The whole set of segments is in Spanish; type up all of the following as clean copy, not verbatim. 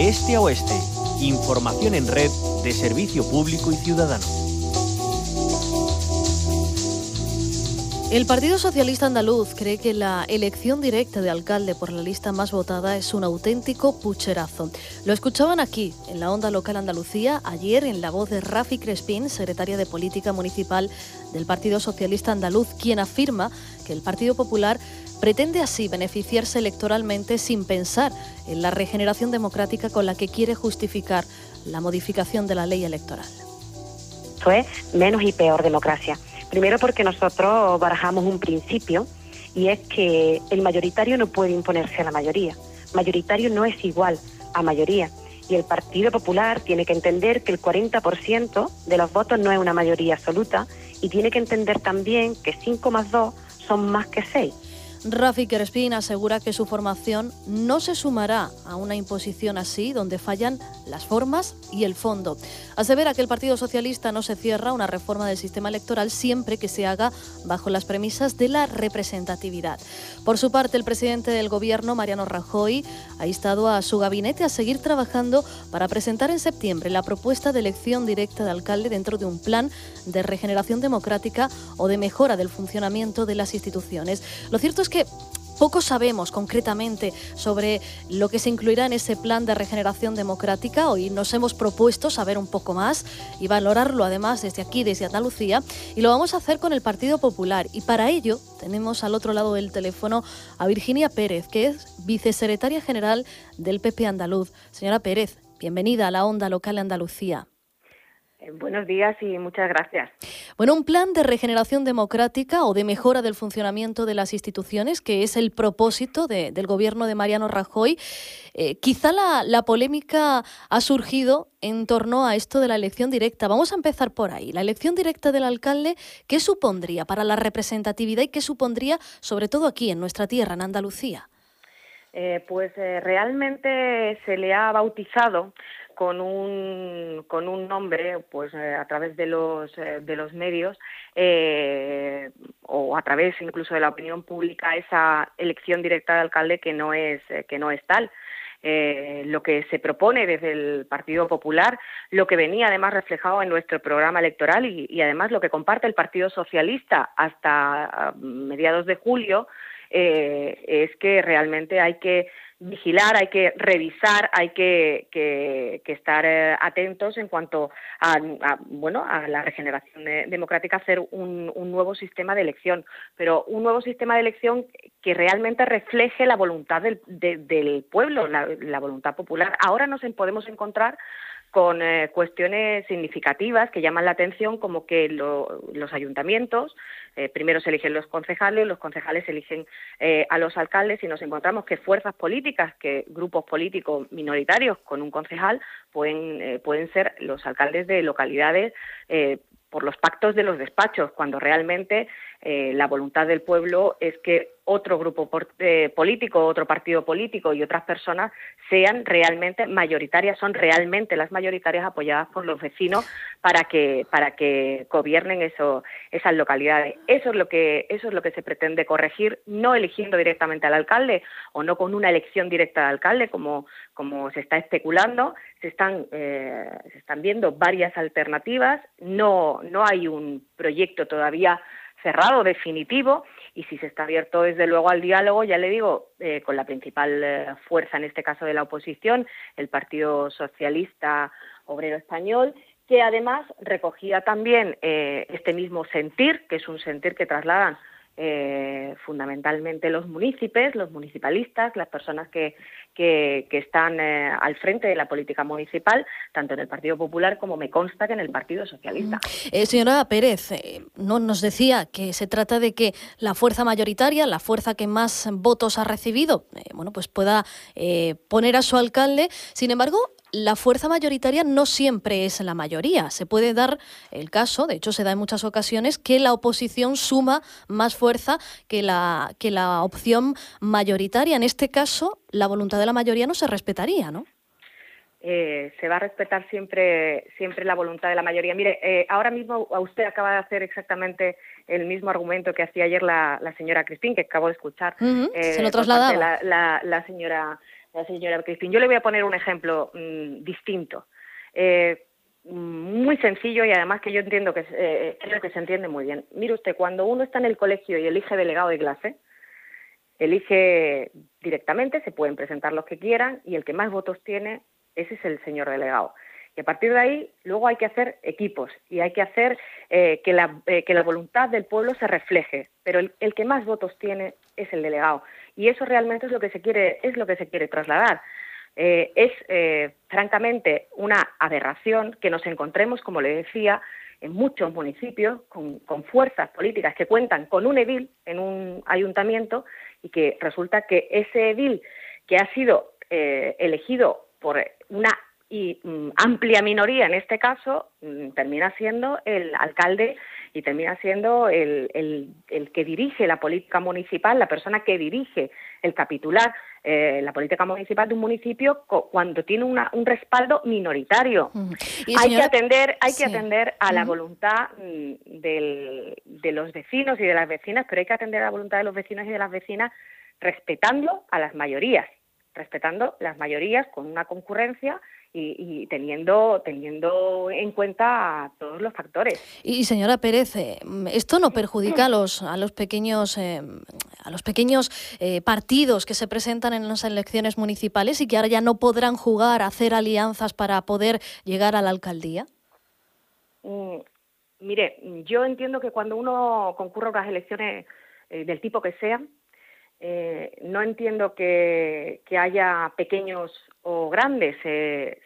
De este a oeste, información en red de servicio público y ciudadano. El Partido Socialista Andaluz cree que la elección directa de alcalde por la lista más votada es un auténtico pucherazo. Lo escuchaban aquí, en la Onda Local Andalucía, ayer en la voz de Rafi Crespín, secretaria de Política Municipal del Partido Socialista Andaluz, quien afirma que el Partido Popular pretende así beneficiarse electoralmente sin pensar en la regeneración democrática con la que quiere justificar la modificación de la ley electoral. Esto es menos y peor democracia. Primero porque nosotros barajamos un principio y es que el mayoritario no puede imponerse a la mayoría. Mayoritario no es igual a mayoría. Y el Partido Popular tiene que entender que el 40% de los votos no es una mayoría absoluta y tiene que entender también que 5 más 2 son más que 6. Rafi Crespín asegura que su formación no se sumará a una imposición así, donde fallan las formas y el fondo. Asevera que el Partido Socialista no se cierra a una reforma del sistema electoral siempre que se haga bajo las premisas de la representatividad. Por su parte, el presidente del Gobierno, Mariano Rajoy, ha instado a su gabinete a seguir trabajando para presentar en septiembre la propuesta de elección directa de alcalde dentro de un plan de regeneración democrática o de mejora del funcionamiento de las instituciones. Lo cierto es que poco sabemos concretamente sobre lo que se incluirá en ese plan de regeneración democrática. Hoy nos hemos propuesto saber un poco más y valorarlo además desde aquí, desde Andalucía, y lo vamos a hacer con el Partido Popular. Y para ello tenemos al otro lado del teléfono a Virginia Pérez, que es vicesecretaria general del PP andaluz. Señora Pérez, bienvenida a la Onda Local Andalucía. Buenos días y muchas gracias. Bueno, un plan de regeneración democrática o de mejora del funcionamiento de las instituciones, que es el propósito del gobierno de Mariano Rajoy. Quizá la polémica ha surgido en torno a esto de la elección directa. Vamos a empezar por ahí. La elección directa del alcalde, ¿qué supondría para la representatividad y qué supondría sobre todo aquí en nuestra tierra, en Andalucía? Realmente se le ha bautizado con un nombre, a través de los medios o a través incluso de la opinión pública, esa elección directa de alcalde que no es tal. Lo que se propone desde el Partido Popular, lo que venía además reflejado en nuestro programa electoral y además lo que comparte el Partido Socialista hasta mediados de julio, es que realmente hay que vigilar, hay que revisar, hay que estar atentos en cuanto a la regeneración democrática, hacer un nuevo sistema de elección, pero un nuevo sistema de elección que realmente refleje la voluntad del pueblo, la voluntad popular. Ahora nos podemos encontrar con cuestiones significativas que llaman la atención, como que los ayuntamientos, primero se eligen los concejales eligen a los alcaldes, y nos encontramos que fuerzas políticas, que grupos políticos minoritarios con un concejal pueden ser los alcaldes de localidades por los pactos de los despachos, cuando realmente la voluntad del pueblo es que otro grupo político, otro partido político y otras personas sean realmente mayoritarias, son realmente las mayoritarias apoyadas por los vecinos para que gobiernen esas localidades. Eso es lo que se pretende corregir, no eligiendo directamente al alcalde o no con una elección directa de alcalde como se está especulando. Se están viendo varias alternativas, no hay un proyecto todavía cerrado, definitivo, y si se está abierto desde luego al diálogo, ya le digo, con la principal fuerza en este caso de la oposición, el Partido Socialista Obrero Español, que además recogía también este mismo sentir, que es un sentir que trasladan fundamentalmente los municipalistas, las personas que están al frente de la política municipal, tanto en el Partido Popular como me consta que en el Partido Socialista. Señora Pérez, no nos decía que se trata de que la fuerza mayoritaria, la fuerza que más votos ha recibido, pues pueda poner a su alcalde. Sin embargo, la fuerza mayoritaria no siempre es la mayoría. Se puede dar el caso, de hecho se da en muchas ocasiones, que la oposición suma más fuerza que la opción mayoritaria. En este caso, la voluntad de la mayoría no se respetaría, ¿no? Se va a respetar siempre la voluntad de la mayoría. Mire, ahora mismo a usted acaba de hacer exactamente el mismo argumento que hacía ayer la señora Crespín, que acabo de escuchar. Se lo trasladaba. La señora señora Crispín. Yo le voy a poner un ejemplo distinto, muy sencillo y además que yo entiendo que creo que se entiende muy bien. Mire usted, cuando uno está en el colegio y elige delegado de clase, elige directamente, se pueden presentar los que quieran y el que más votos tiene, ese es el señor delegado. Y a partir de ahí, luego hay que hacer equipos y hay que hacer que la voluntad del pueblo se refleje. Pero el que más votos tiene es el delegado. Y eso realmente es lo que se quiere trasladar. Francamente, una aberración que nos encontremos, como le decía, en muchos municipios con fuerzas políticas que cuentan con un edil en un ayuntamiento y que resulta que ese edil que ha sido elegido por una amplia minoría en este caso, termina siendo el alcalde y termina siendo el que dirige la política municipal, la persona que dirige el capitular, la política municipal de un municipio cuando tiene un respaldo minoritario. Hay que atender a la voluntad de los vecinos y de las vecinas, pero hay que atender a la voluntad de los vecinos y de las vecinas respetando a las mayorías, con una concurrencia y teniendo en cuenta todos los factores. Y señora Pérez, ¿esto no perjudica a los pequeños partidos que se presentan en las elecciones municipales y que ahora ya no podrán jugar a hacer alianzas para poder llegar a la alcaldía? Mire, yo entiendo que cuando uno concurre a unas elecciones del tipo que sean, no entiendo que haya pequeños o grandes, se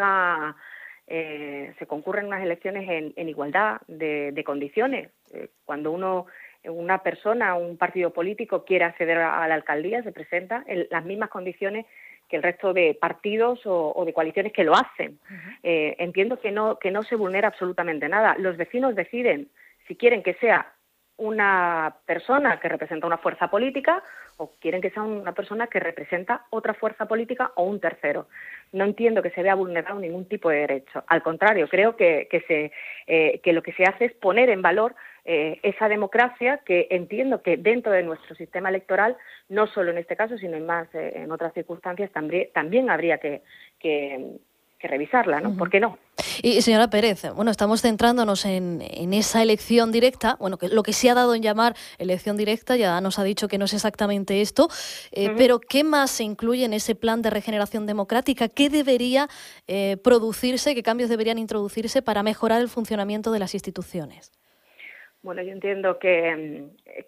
concurren unas elecciones en igualdad de condiciones. Cuando una persona, un partido político quiere acceder a la alcaldía, se presenta en las mismas condiciones que el resto de partidos o de coaliciones que lo hacen. Entiendo que no se vulnera absolutamente nada. Los vecinos deciden si quieren que sea una persona que representa una fuerza política o quieren que sea una persona que representa otra fuerza política o un tercero. No entiendo que se vea vulnerado ningún tipo de derecho. Al contrario, creo que lo que se hace es poner en valor esa democracia que entiendo que dentro de nuestro sistema electoral, no solo en este caso, sino en otras circunstancias, también habría que revisarla, ¿no? ¿Por qué no? Y señora Pérez, estamos centrándonos en esa elección directa, que lo que se ha dado en llamar elección directa, ya nos ha dicho que no es exactamente esto, pero ¿qué más se incluye en ese plan de regeneración democrática? ¿Qué debería producirse, qué cambios deberían introducirse para mejorar el funcionamiento de las instituciones? Bueno, yo entiendo que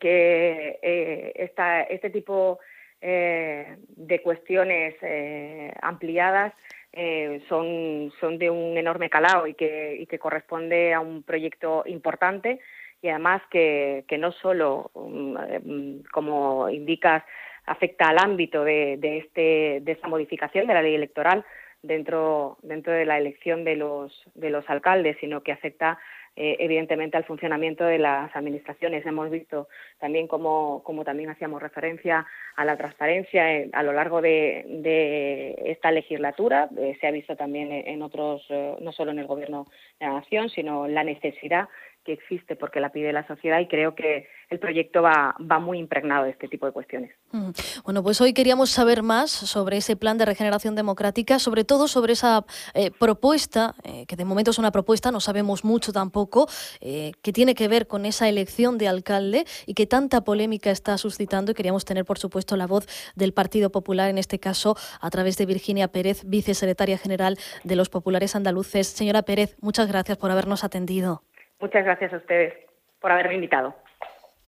este tipo de cuestiones ampliadas son de un enorme calado y que corresponde a un proyecto importante y además que no solo, como indicas, afecta al ámbito de esta modificación de la ley electoral dentro de la elección de los alcaldes, sino que afecta evidentemente al funcionamiento de las administraciones. Hemos visto también como también hacíamos referencia a la transparencia a lo largo de esta legislatura. Se ha visto también en otros, no solo en el Gobierno de la Nación, sino la necesidad que existe porque la pide la sociedad y creo que el proyecto va muy impregnado de este tipo de cuestiones. Bueno, pues hoy queríamos saber más sobre ese plan de regeneración democrática, sobre todo sobre esa propuesta, que de momento es una propuesta, no sabemos mucho tampoco, que tiene que ver con esa elección de alcalde y que tanta polémica está suscitando y queríamos tener, por supuesto, la voz del Partido Popular, en este caso a través de Virginia Pérez, vicesecretaria general de los Populares Andaluces. Señora Pérez, muchas gracias por habernos atendido. Muchas gracias a ustedes por haberme invitado.